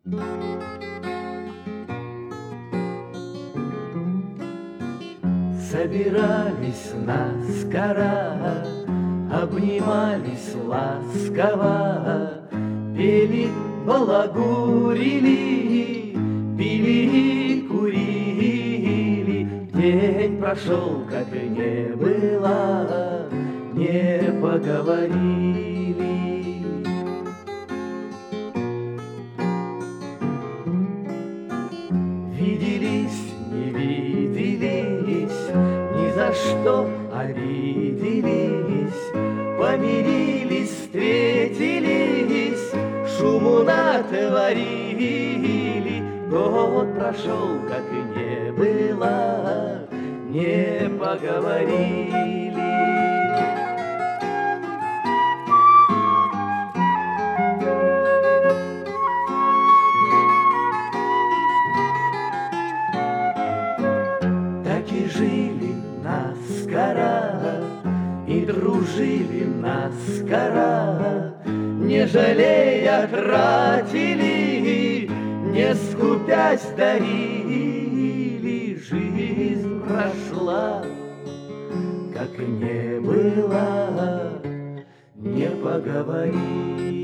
Собирались наскоро, обнимались ласково, пели, балагурили, пили, курили. День прошел, как и не было, не поговорили. Виделись, не виделись, ни за что обиделись, помирились, встретились, шуму натворили. Год прошел, как и не было, не поговорили. И жили наскоро, и дружили наскоро, не жалея тратили, не скупясь дарили. Жизнь прошла, как и не было, не поговорили.